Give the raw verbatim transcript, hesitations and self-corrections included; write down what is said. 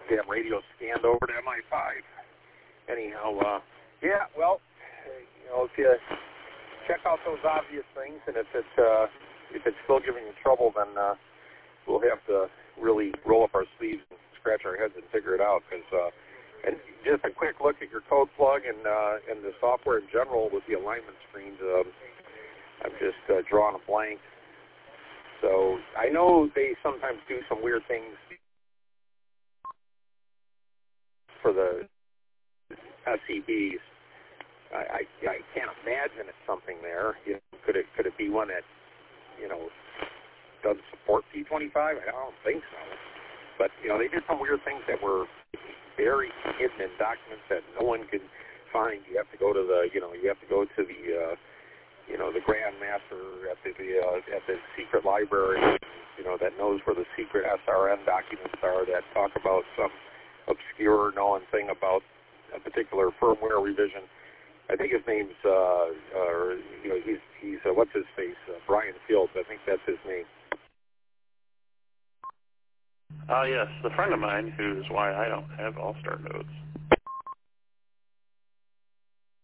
damn radio scanned over to M I five. Anyhow, uh, yeah, well, you know, if you check out those obvious things, and if it's uh, if it's still giving you trouble, then uh, we'll have to really roll up our sleeves and scratch our heads and figure it out. Because uh, and just a quick look at your code plug and uh, and the software in general with the alignment screens, um, I'm just uh, drawing a blank. So I know they sometimes do some weird things for the S E Bs. I, I, I can't imagine it's something there. You know, could it could it be one that, you know, doesn't support P twenty-five? I don't think so. But, you know, they did some weird things that were very hidden in documents that no one can find. You have to go to the, you know, you have to go to the, uh, you know, the Grandmaster at the, the uh, at the secret library, you know, that knows where the secret S R N documents are that talk about some obscure known thing about a particular firmware revision. I think his name's, uh, uh, you know, he's, he's uh, what's his face, uh, Brian Fields. I think that's his name. Ah, uh, yes, a friend of mine, who's why I don't have All-Star nodes.